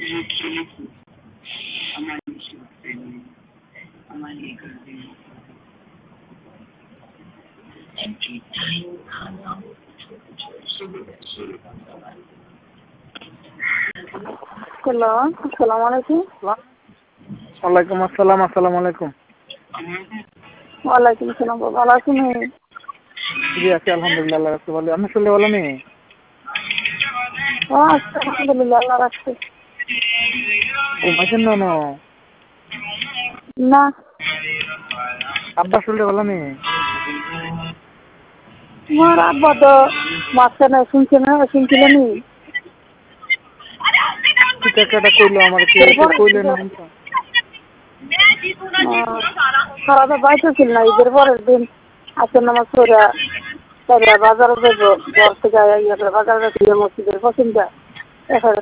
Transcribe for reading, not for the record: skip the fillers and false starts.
Hello, আসসালামু আলাইকুম। ওয়ালাইকুম আসসালাম। আসসালামু আলাইকুম। ওয়ালাইকুম আসসালাম। ভালো আছেন? জি আছি আলহামদুলিল্লাহ, আল্লাহ রাখতে ভালো। আপনি শুনলে ভালো নেই? আচ্ছা, আলহামদুলিল্লাহ, আল্লাহ রাখছে। ঘুমাইছেন না? না, আব্বা শুনলে ভালো নেই? তোমার আব্বা তো মাঝখানে শুনছিলেন। কিছু একটা কইলো আমার, কি কইলেন না? সারা তো বাইতে ছিল না, ঈদের পরের দিন আসর নামাজ পড়া বাজারে যাবো, ঘর থেকে বাজারে যাচ্ছিল মসজিদের পছন্দ